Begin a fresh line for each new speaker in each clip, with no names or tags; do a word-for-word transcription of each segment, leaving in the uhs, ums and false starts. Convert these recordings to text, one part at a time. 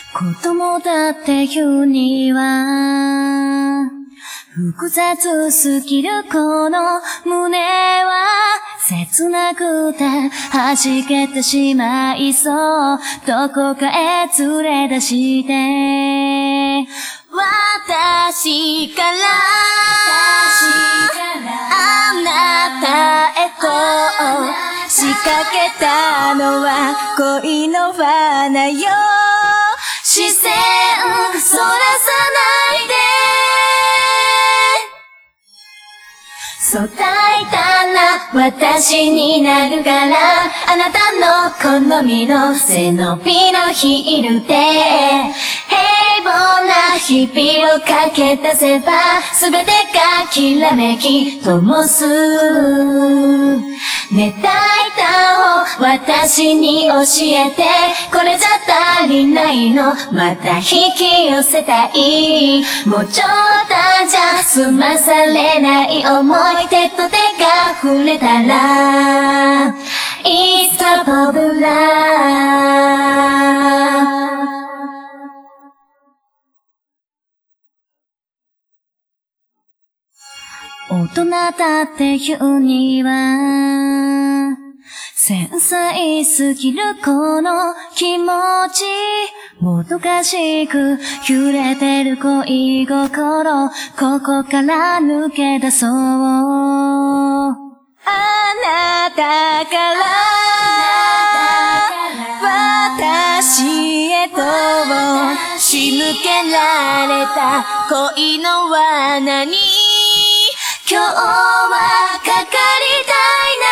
子供だって言うには複雑すぎるこの胸は切なくて弾けてしまいそう。どこかへ連れ出して私からあなたへと仕掛けたのは恋の罠よ。視線そらさないでそう大胆な私になるからあなたの好みの背伸びのヒールで平凡な日々をかけ出せば全てがきらめき灯すね大胆を私に教えてこれじゃ足りないのまた引き寄せたいもうちょっとじゃ済まされない思い手と手が触れたら It's a popular大人だって言うには繊細すぎるこの気持ちもどかしく揺れてる恋心ここから抜け出そうあなたから私へと仕向けられた恋の罠に今日はかかりたいな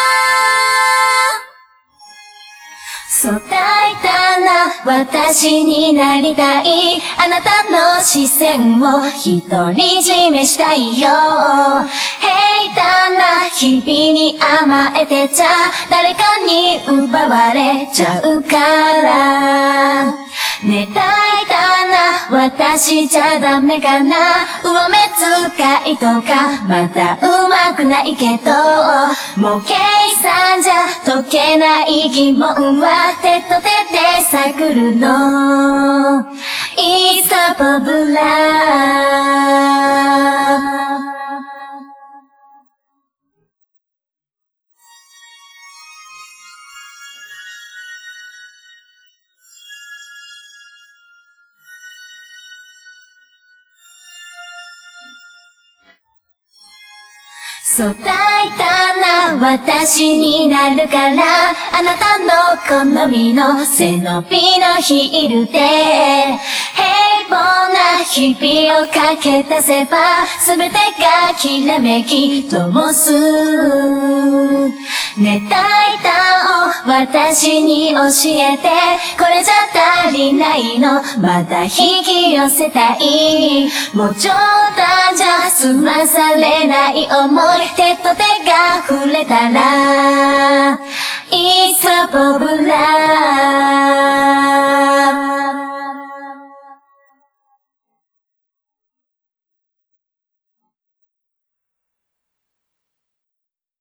そう大胆な私になりたいあなたの視線を独り占めしたいよ平坦な日々に甘えてちゃ誰かに奪われちゃうからね大胆な私じゃダメかな上目遣いとかまだうまくないけどもう計算じゃ解けない疑問は手と手で探るの It's a popularそう大胆な私になるからあなたの好みの背伸びのヒールで平凡な日々をかけ出せば全てがきらめき灯すね大胆を私に教えてこれじゃ足りないのまた引き寄せたいもう冗談じゃ済まされない思い手と手が触れたら It's a popular